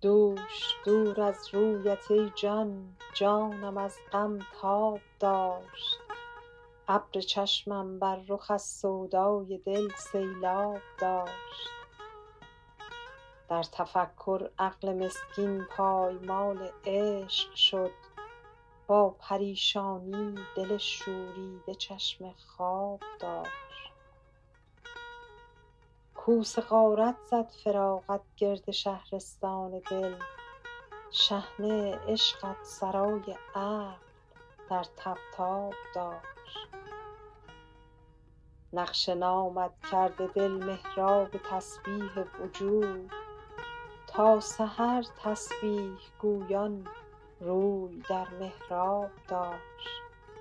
دوش دور از رویت ای جان، جانم از غم تاب داشت. ابر چشمم بر رخ از سودای دل سیلاب داشت. در تفکر عقل مسکین پایمال عشق شد، با پریشانی دل شوریده چشم خواب داشت. کوس غارت زد فراقت گرد شهرستان دل، شحنه عشقت سرای عقل در طبطاب داشت. نقش نامت کرده دل محراب تسبیح وجود، تا سحر تسبیح گویان روی در محراب داشت.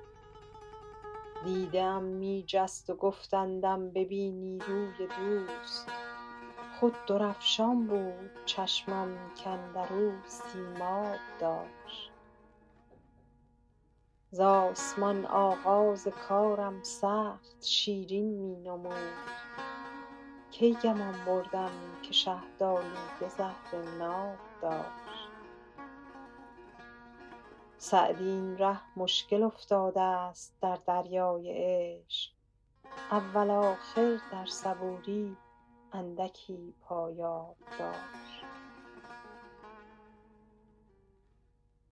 دیده ام می جست و گفتندم ببینی روی دوست، خود درفشان بود چشمم کاندر او سیماب داشت. ز آسمان آغاز کارم سخت شیرین می نمود، کی گمان بردم که شهدآلوده زهر ناب داشت. سعدی این ره مشکل افتاده است در دریای عشق، اول آخر در صبوری اندکی پایاب داشت.